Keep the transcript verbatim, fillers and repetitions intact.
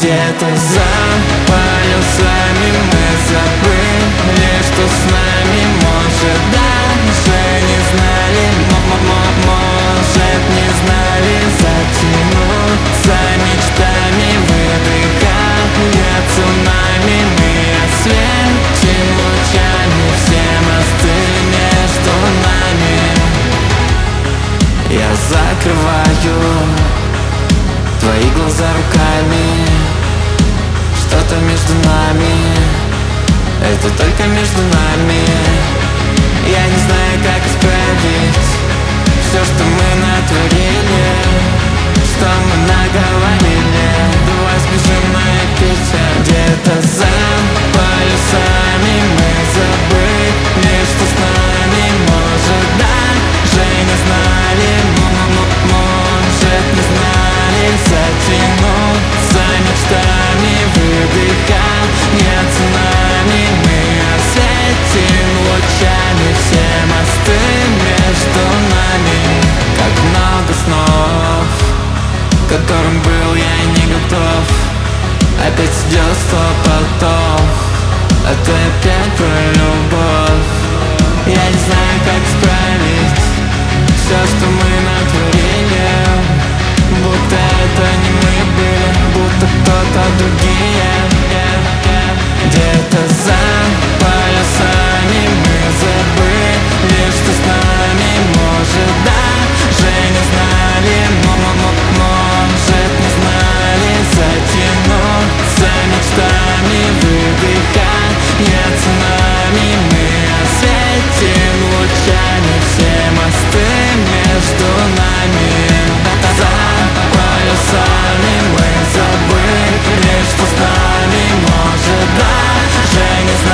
Где-то за полюсами мы забыли, что с нами, может, даже не знали, может, не знали затянуться мечтами, выдыхая цунами. Мы осветим лучами все мосты между нами. Я закрываю твои глаза руками. Что-то между нами, это только между нами. Я не знаю, как исправить все, что мы натворили, что мы наговорили. Давай спешим на печаль. Где-то за полюсами мы забыли, что с нами, может, даже не знали, может, не знали затянуться мечтами, выдыхая цунами. Мы осветим лучами все мосты между нами. Как много снов, к которым был я не готов. Опять идет сто поток, а ты опять про любовь. Я не знаю, как исправить все, что мы натворили, будто это не мы были, будто кто-то другие. Где-то за полюсами мы забыли, что с нами, может, даже не знали, может, не знали затянуться мечтами, выдыхая цунами. Мы осветим лучами все мосты между нами. За полюсами мы забыли, что с нами, может, даже не знали.